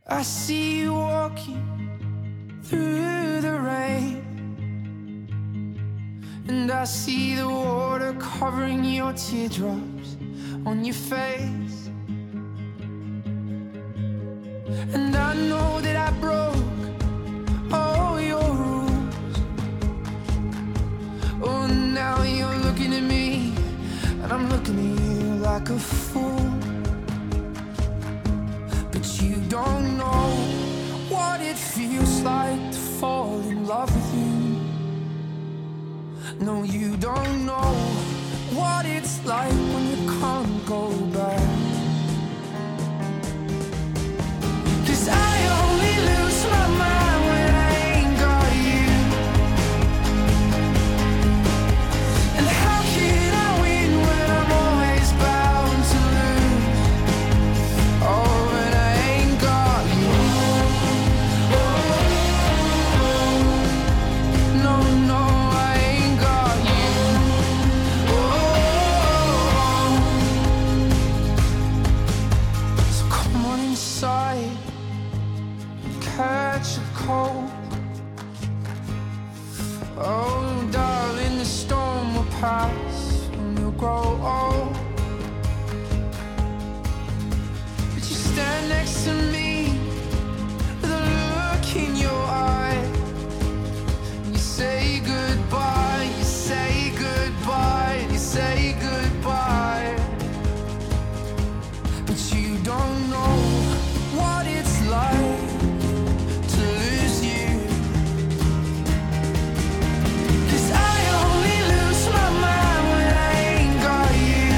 I see you walking through the rain, and I see the water covering your teardrops on your face. And I know that I broke all your rules. Oh, now you're looking at me, and I'm looking at you like a fool. But you don't know what it feels like to fall in love with you. No, you don't know what it's like when you can't go back. 'Cause I only lose my mind when I ain't got you. And how can I win when I'm always bound to lose? Oh, when I ain't got you. No, no, I ain't got you. So come on inside, catch a cold. Oh, darling, the storm will pass and you'll grow old. But you stand next to me with a look in your eye. You say goodbye, you say goodbye, you say goodbye. But you don't know what it's like to lose you. 'Cause I only lose my mind when I ain't got you.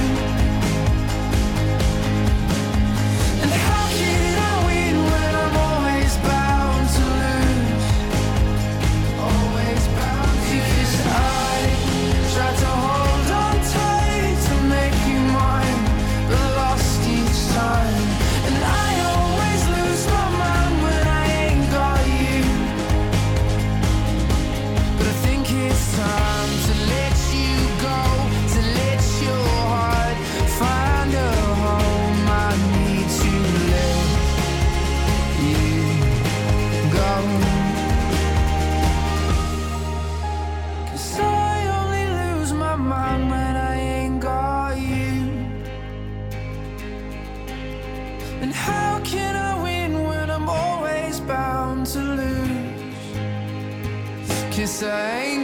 And how can I win when I'm always bound to lose? Always bound to lose. Because I tried to hold on tight to make you mine, but lost each time. And I always lose my mind when I ain't got you. But I think it's time to let you go, to let your heart find a home. I need to let you go. 'Cause I only lose my mind when I ain't got you. And how can I win when I'm always bound to lose? 'Cause I ain't